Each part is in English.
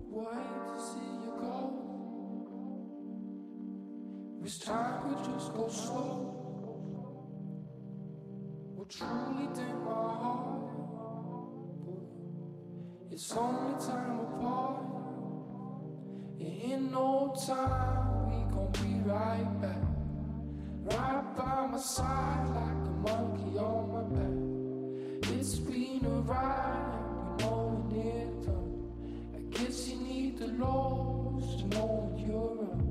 wait to see you go. Wish time could just go slow. What truly did my heart, but it's only time apart. In no time we gon' be right back, right by my side like a monkey on my back. It's been a ride and we know when it's done. I guess you need the lows to know when you're up.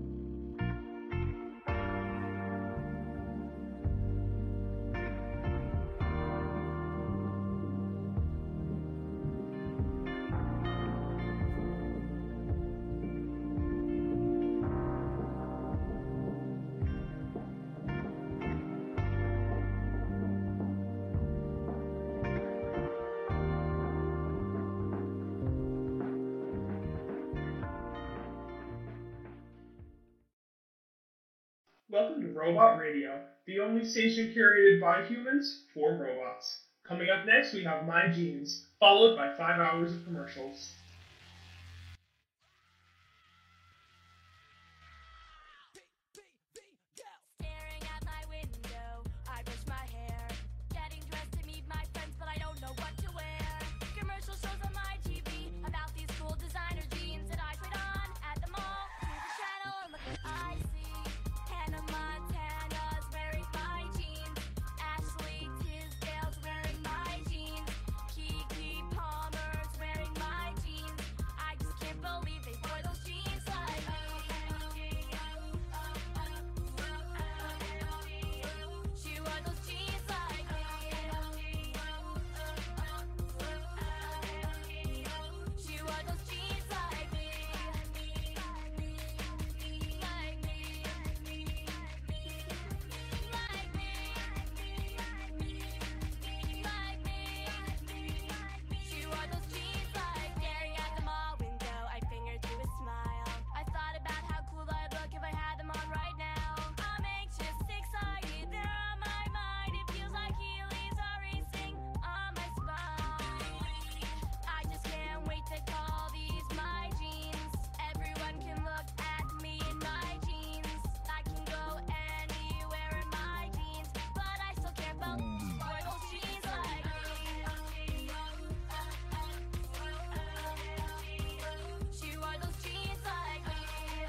Welcome to Robot Radio, the only station curated by humans for robots. Coming up next, we have My Genes, followed by 5 hours of commercials. Staring out my window, I brush my hair, getting dressed to meet my friends, but I don't know what to wear. Commercial shows on my TV about these cool designer jeans that I tried on at the mall. To the channel and look what I see. Hannah Montana's wearing my jeans. Ashley Tisdale's wearing my jeans. Keke Palmer's wearing my jeans. I just can't believe they wore those jeans like me. She wore those jeans like me. She wore those jeans like me. Like me. Like me. Like me. She wore those jeans like staring at the mall window. I fingered through a smile. I thought about how cool I'd look if I had them on right now. I'm anxious, excited, they're on my mind. It feels like Heelys are racing on my spine. I just can't wait to call these my jeans. Everyone can look at me in my jeans. I can go anywhere in my jeans, but I still can't believe wore those jeans like me. She wore those jeans like me.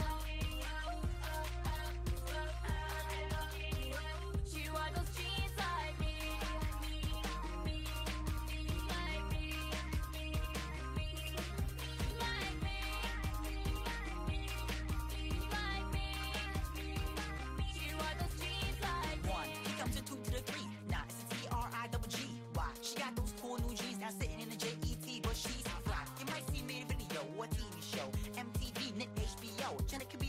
She wore those jeans like me. Like me. Like me. Like me. She wore those jeans like me. One, he comes in two to the three. Nah, it's a T-R-I-double-G. Why? She got those cool new jeans now sitting in the J-E-T, but she's fly. You might see me in a video or a TV show. MTV, Nick, HBO. Jenna